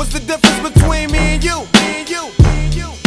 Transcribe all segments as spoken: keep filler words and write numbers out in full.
What's the difference between me and you? Me and you, me and you.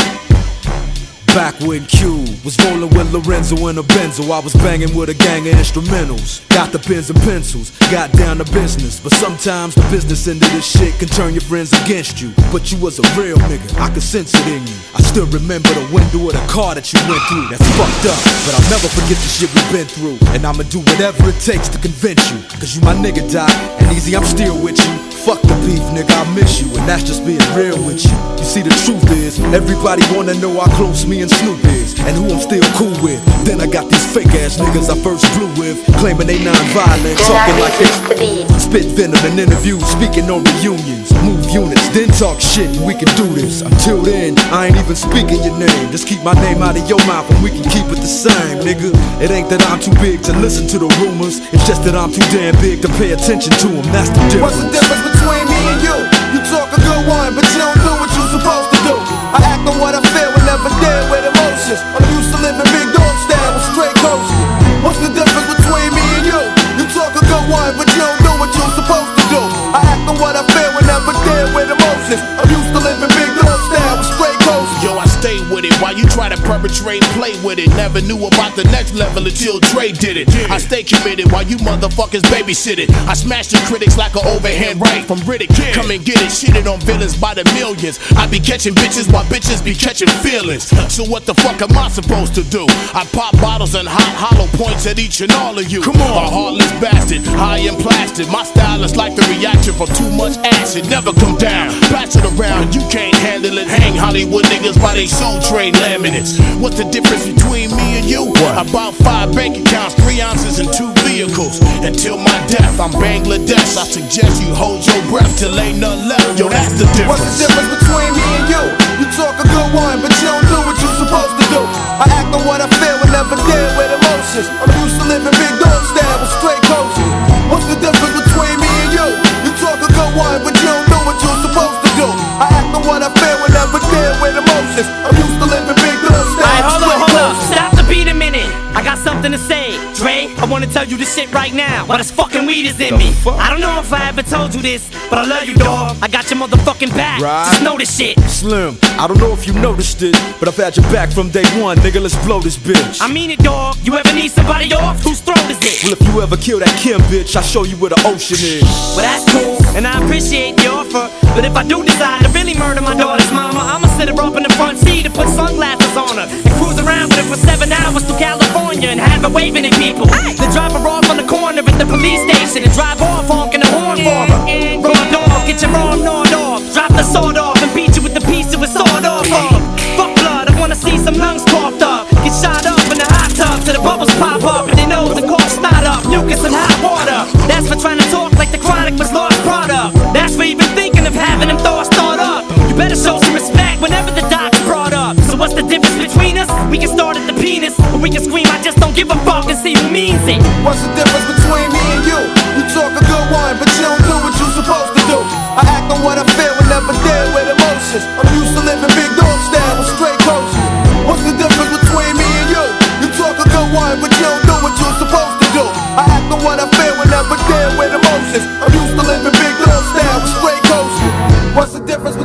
Back when Q was rolling with Lorenzo in a Benzo, I was banging with a gang of instrumentals. Got the pens and pencils, got down to business. But sometimes the business end of this shit can turn your friends against you. But you was a real nigga, I could sense it in you. I still remember the window of the car that you went through. That's fucked up, but I'll never forget the shit we've been through. And I'ma do whatever it takes to convince you. Cause you my nigga, Doc, and easy, I'm still with you. Fuck the beef, nigga, I miss you, and that's just being real with you. You see, the truth is, everybody wanna know how close me and Snoop is, and who I'm still cool with. Then I got these fake ass niggas I first blew with, claiming they non-violent, talking like they spit venom in interviews, speaking on reunions. Move units, then talk shit, and we can do this. Until then, I ain't even speaking your name. Just keep my name out of your mouth, and we can keep it the same, nigga. It ain't that I'm too big to listen to the rumors, it's just that I'm too damn big to pay attention to them. That's the difference. What's the difference between me and you? You talk a good one, but you don't do what you supposed to do. I act on what I feel and never deal with emotions. I'm used to living big dog style with straight coasting. What's the difference between me and you? You talk a good one, but you don't do what you supposed to do. I act on what I feel and never deal with emotions. I'm used to living big dog style with straight coasting. Yo, I stay with it while you try to perpetrate, play with it. Never knew about the next level until Dre did it. I stay committed while you motherfuckers babysit it. I smash the critics like an overhand right from Riddick. Come and get it, shitted on villains by the millions. I be catching bitches while bitches be catching feelings. So what the fuck am I supposed to do? I pop bottles and hot hollow points at each and all of you. Come on, a heartless bastard, high and plastic. My style is like the reaction from too much acid. Never come down, pass it around, you can't handle it. Hang Hollywood niggas by they soul train laminates. What's the difference between me and you? What? About five bank accounts, three ounces and two vehicles. Until my death, I'm Bangladesh. I suggest you hold your breath till ain't none left. Yo, that's the difference. What's the difference between me and you? You talk a good one, but you don't do what you supposed to do. I act on what I feel and never deal with emotions. I'm used to living big dog style with straight coasting. What's the difference between me and you? You talk a good one, but you don't do what you supposed to do. I act on what I feel and never deal with emotions. I'm used to living big dog style. Alright, hold up, hold up. Stop the beat a minute. I got something to say. Dre, I wanna tell you this shit right now. Why this fucking weed is in me. I don't know if I ever told you this, but I love you, dog. I got your motherfucking back. Right. Just know this shit. Slim, I don't know if you noticed it, but I've had your back from day one, nigga. Let's blow this bitch. I mean it, dog. You ever need somebody off? Whose throat is it? Well, if you ever kill that Kim bitch, I'll show you where the ocean is. Well, that's cool, and I appreciate the offer. But if I do decide to really murder my daughter's mama, I'ma sit her up in the front seat and put sunglasses on her and cruise around with her for seven hours through California and have her waving at people. Hey. Then drop her off on the corner at the police station and drive off honking the horn for her. Raw dog, get your arm gnawed off. Drop the sword off and beat you with the piece of a sword off of. Fuck blood, I wanna see some lungs coughed up. Get shot up in the hot tub till the bubbles pop up and they nose and cough snot up. Mucus and hot water. That's for trying to talk like the Chronic was lost product. That's for even thinking of having them thoughts thought up. You better show some respect whenever the doc's brought up. So what's the difference between us? We can start at the penis, or we can scream, I just don't give a fuck, and see who means it. What's the difference between me and you? You talk a good one, but you don't do what you supposed to do. I act on what I feel and never deal with emotions. I'm used to living big dog style with straight coasting. What's the difference between me and you? You talk a good one, but you don't do what you supposed to do. I act on what I feel and never deal with emotions. I'm used to living big dog style with straight coasting. What's the difference